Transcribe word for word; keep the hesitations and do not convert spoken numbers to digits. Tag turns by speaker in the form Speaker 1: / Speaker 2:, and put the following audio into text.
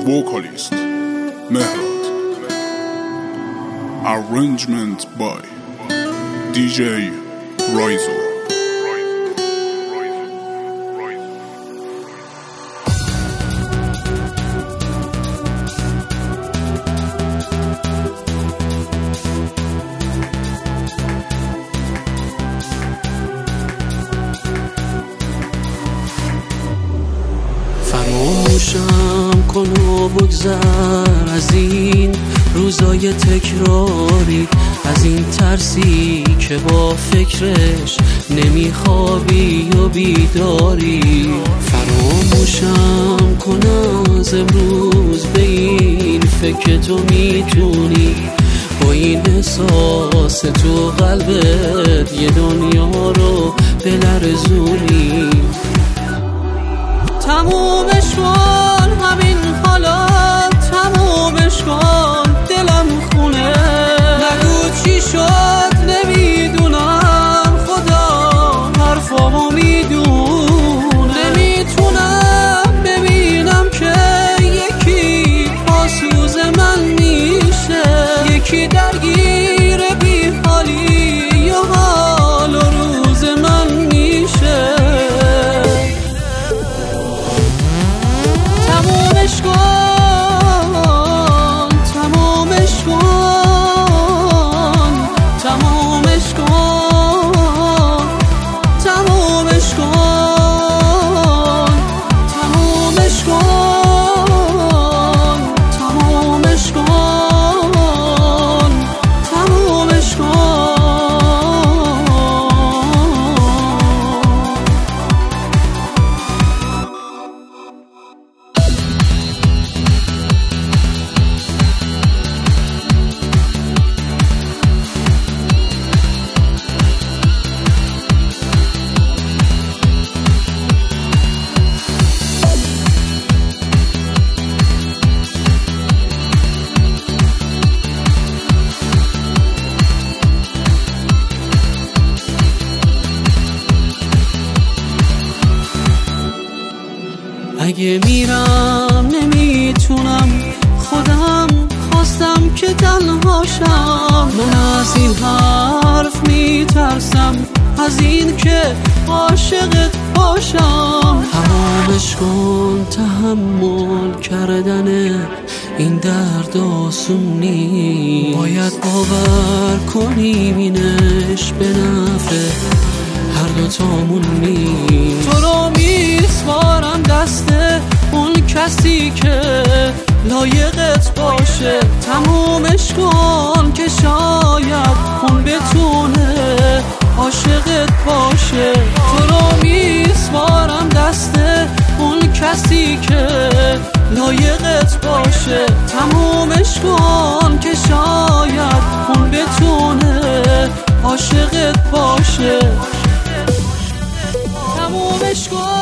Speaker 1: Vocalist Mehrad. Arrangement by دی جی رایزو.
Speaker 2: فراموشم کن و بگذر از این روزای تکراری، از این ترسی که با فکرش نمیخوابی و بیداری. فراموشم کن از امروز به این فکر تو میتونی با این احساس تو قلبت یه دنیا رو بلرزونی. تمومش کن همین حالات، تمومش کن دلم خونه. نگو چی شد نمیدونم، خدا حرفامو میدونه. نمیتونم ببینم که یکی پاسوز من میشه، یکی درگیر بی حالی یا حال و روز من میشه. تمومش کن تمومش کن تمومش کن تمومش کن تمومش کن تمومش کن تمومش کن. اگه میرم نمیتونم، خودم خواستم که تنهاشم. من از این حرف میترسم، از این که عاشقت باشم. تمامش کن، تحمل کردن این درد آسونی. باید باور کنیم اینش به نفع هر دوتامون نیم. تو رو میسپارم دست اون کسی که لایقت باشه. تمومش کن که شاید اون بتونه عاشقت باشه. تو رو میسپارم دست اون کسی که لایقت باشه. تمومش کن که شاید اون بتونه عاشقت باشه. تمومش کن.